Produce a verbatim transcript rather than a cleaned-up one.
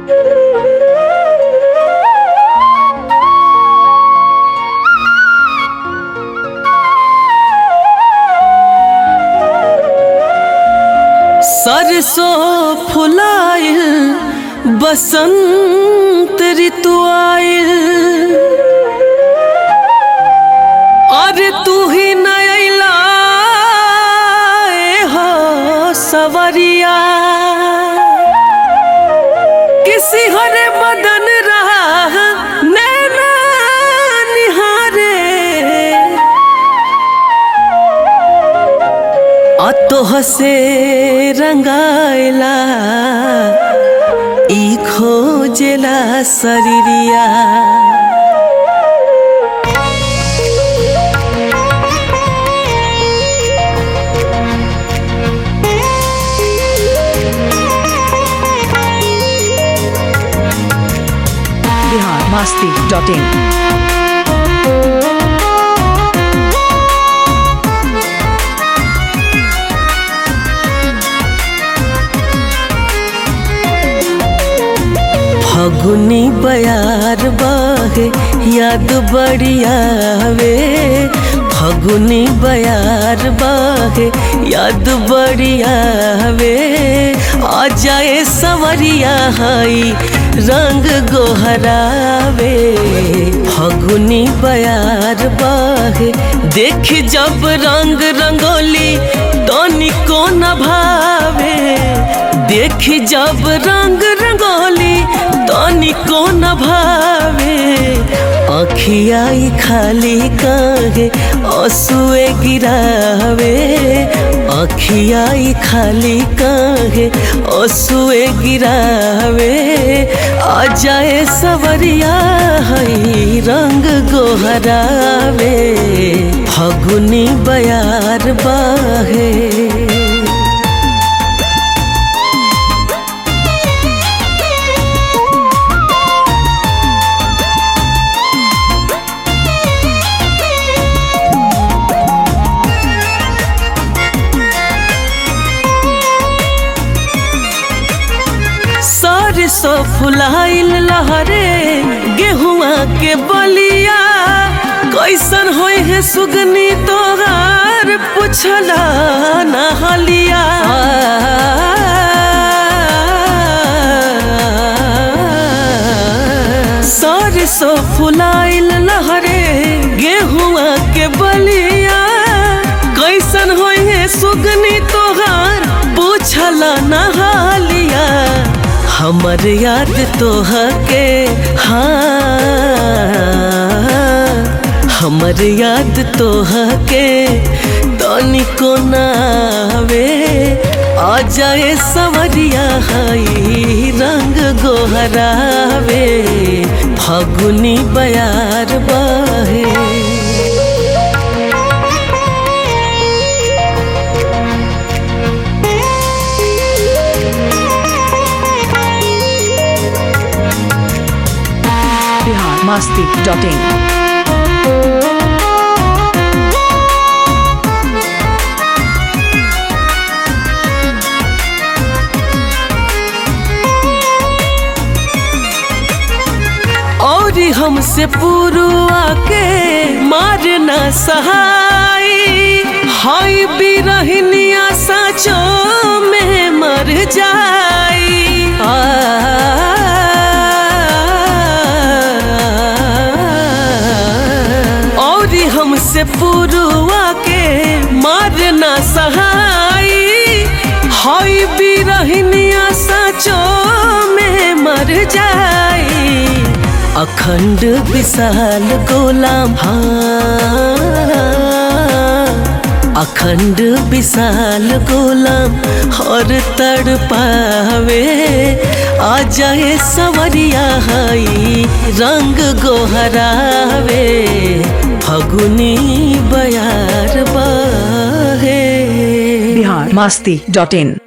सरसों फुलाइल बसंत ऋतु आइल, अरे तू ही नयला हो सवरिया, किसी हरे बदन रहा नैना निहारे, अतोह से रंगाइला ई खोजेला शरीरिया। बिहार मस्ती डॉट इन। फगुनी बयार बहे याद बढ़िया वे, फगुनी बयार बहे याद बढ़िया वे, आ जाए सवरिया हई रंग गोहरावे। फगुनी बयार बहे देख जब रंग रंगोली तनिको न भावे, देख जब रंग रंगोली तनिको न भावे, आँखियाई खाली काहे आंसुए गिरावे, आँखियाई खाली काहे आंसुए गिरावे, आ जाए सवरिया हई रंग गोहरावे। फगुनी बयार बहे सरसों फुलाइल लहरे गेहुआ के बलिया, कैसन होय है सुगनी तोहार पुछला न हलिया। सरसों फुलाइल लहरे गेहुआ के बलिया, कैसन होय है सुगनी तोहार पुछला न हलिया। हमर याद तोहके हाँ, हमर याद तोहके तनिको न आवे, आ जाए सवरिया हई रंग गोहरावे। फगुनी बयार बहे बिहार मस्ती डॉट इन। और हमसे पुरुआ के मारना सहाई, हाय बिरहनिया साचो में मर जाई। और हमसे पुरुआ के मारना सहाई, हाय बिरहनिया साचो में मर जाई। अखंड विशाल गुलाम हाँ, अखंड विशाल गुलाम हर तड़ पावे, आ जाए सवरिया हई रंग गोहरावे। फगुनी बयार बहे बिहार मस्ती डॉट इन।